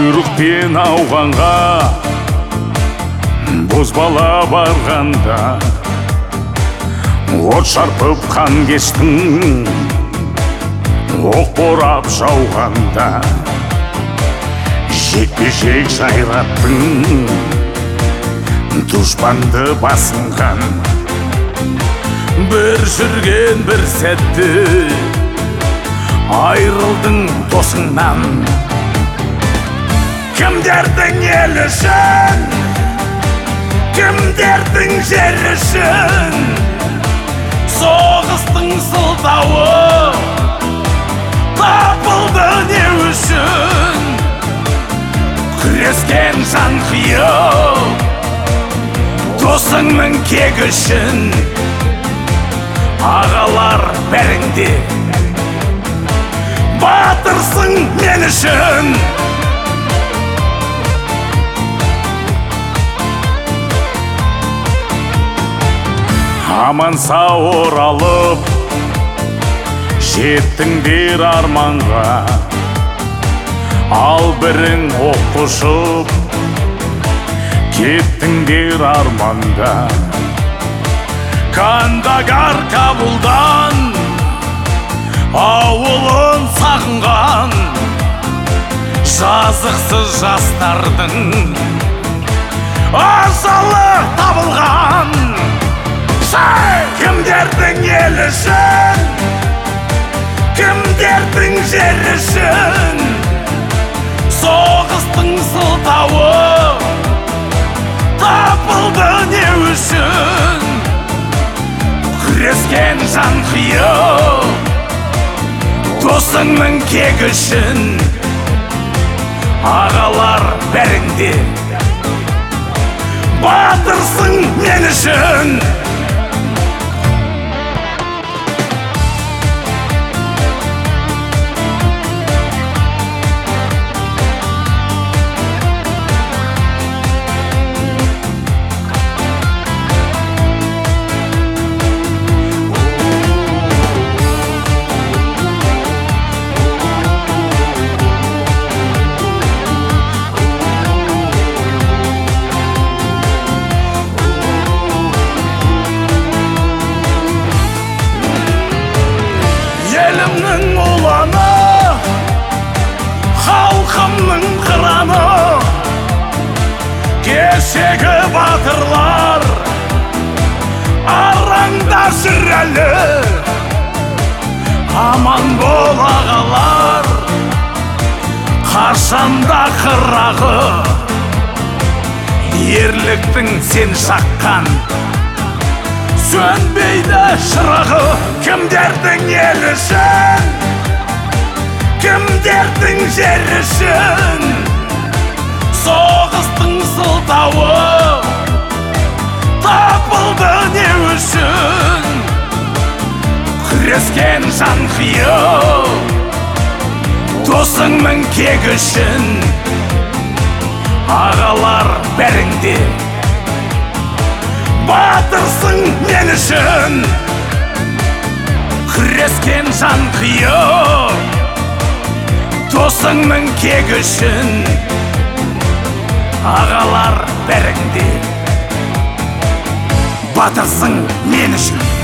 Құйрықпен ауғанға бозбала барғанда, от шарпып қан кештің, оқ борап жауғанда, жекпе-жек жайраттың, дұшпанды басынған. Бір жүрген бір сәтті айрылдың досыңнан. Кімдердің ел үшін, кімдердің жер үшін, соғыстың сылтауы тапылды не үшін? Күрескен жан қиып досыңның кек үшін, ағалар бәріңде батырсың мен үшін. Аман сау оралып жеттіңдер арманға, ал бірің оқ ұшып кеттіңдер арманда. Кандагар Кабулдан ауылын сағынған жазықсыз жастардың ажалы табылған. Кімдердің ел үшін, кімдердің жер үшін, соғыстың сылтауы тапылды не үшін? Күрескен жан қиып досыңның кек үшін, ағалар бәріңде батырсың мен үшін. Елімнің ұланы, халқымның қыраны, кешегі батырлар араңда жүр әлі. Аман бол ағалар, қашанда қырағы, ерліктің сен шаққан сөнбейді шырағы. Кімдердің ел үшін, кімдердің жер үшін, соғыстың сылтауы тапылды не үшін? Күрескен жан қиып досыңның кек үшін, ағалар бәріңде батырсың мен үшін. Күрескен жан қиып досыңның кек үшін, ағалар бәріңде батырсың мен үшін.